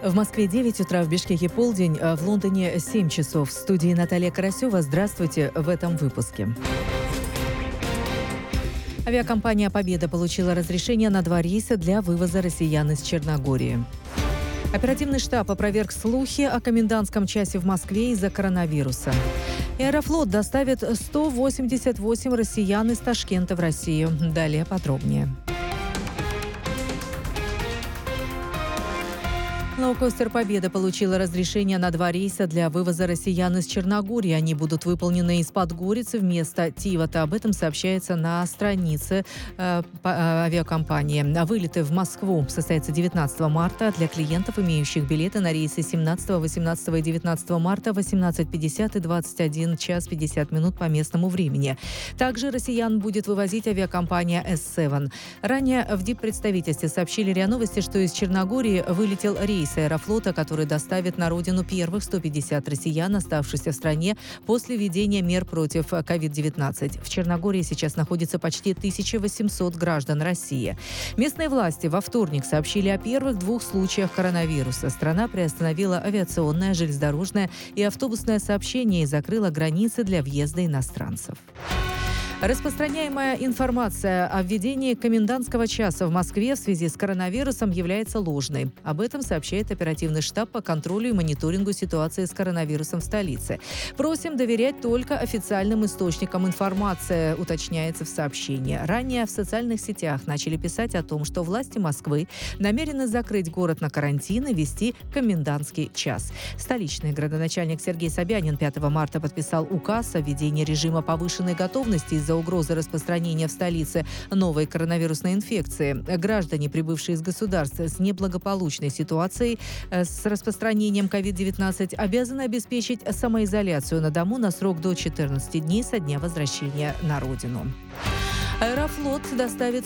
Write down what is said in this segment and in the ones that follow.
В Москве 9 утра, в Бишкеке полдень, а в Лондоне 7 часов. В студии Наталья Карасева. Здравствуйте в этом выпуске. Авиакомпания «Победа» получила разрешение на 2 рейса для вывоза россиян из Черногории. Оперативный штаб опроверг слухи о комендантском часе в Москве из-за коронавируса. Аэрофлот доставит 188 россиян из Ташкента в Россию. Далее подробнее. Лоукостер «Победа» получила разрешение на 2 рейса для вывоза россиян из Черногории. Они будут выполнены из Подгорицы вместо Тивата. Об этом сообщается на странице авиакомпании. Вылеты в Москву состоятся 19 марта для клиентов, имеющих билеты на рейсы 17, 18 и 19 марта 18:50 и 21 час 50 минут по местному времени. Также россиян будет вывозить авиакомпания S7. Ранее в диппредставительстве сообщили РИА Новости, что из Черногории вылетел рейс Аэрофлота, который доставит на родину первых 150 россиян, оставшихся в стране после введения мер против COVID-19. В Черногории сейчас находится почти 1800 граждан России. Местные власти во вторник сообщили о первых 2 случаях коронавируса. Страна приостановила авиационное, железнодорожное и автобусное сообщение и закрыла границы для въезда иностранцев. Распространяемая информация о введении комендантского часа в Москве в связи с коронавирусом является ложной. Об этом сообщает оперативный штаб по контролю и мониторингу ситуации с коронавирусом в столице. Просим доверять только официальным источникам информации, уточняется в сообщении. Ранее в социальных сетях начали писать о том, что власти Москвы намерены закрыть город на карантин и ввести комендантский час. Столичный градоначальник Сергей Собянин 5 марта подписал указ о введении режима повышенной готовности из-за угрозы распространения в столице новой коронавирусной инфекции. Граждане, прибывшие из государств с неблагополучной ситуацией с распространением COVID-19, обязаны обеспечить самоизоляцию на дому на срок до 14 дней со дня возвращения на родину. Аэрофлот доставит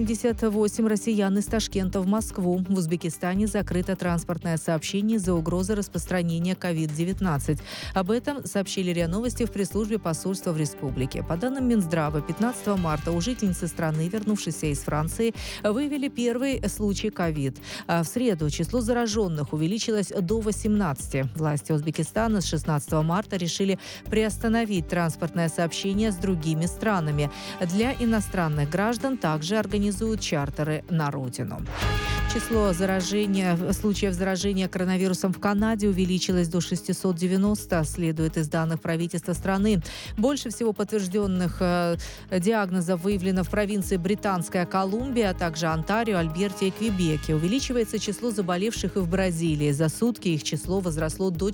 188 россиян из Ташкента в Москву. В Узбекистане закрыто транспортное сообщение из-за угрозы распространения COVID-19. Об этом сообщили РИА Новости в пресс-службе посольства в республике. По данным Минздрава, 15 марта у жительницы страны, вернувшейся из Франции, выявили первый случай COVID. А в среду число зараженных увеличилось до 18. Власти Узбекистана с 16 марта решили приостановить транспортное сообщение с другими странами. Для иностранных граждан также организуют чартеры на родину. Число случаев заражения коронавирусом в Канаде увеличилось до 690, следует из данных правительства страны. Больше всего подтвержденных диагнозов выявлено в провинции Британская Колумбия, а также Онтарио, Альберте и Квебеке. Увеличивается число заболевших и в Бразилии. За сутки их число возросло до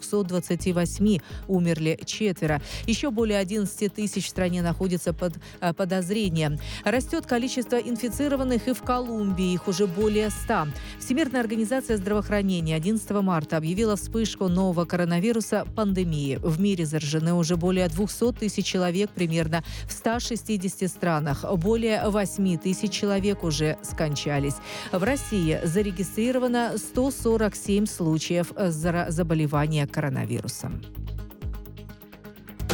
428. Умерли 4. Еще более 11 тысяч в стране находятся под подозрением. Растет количество инфицированных и в Колумбии. Их уже более 100. Всемирная организация здравоохранения 11 марта объявила вспышку нового коронавируса пандемии. В мире заражены уже более 200 тысяч человек, примерно в 160 странах. Более 8 тысяч человек уже скончались. В России зарегистрировано 147 случаев заболевания коронавирусом.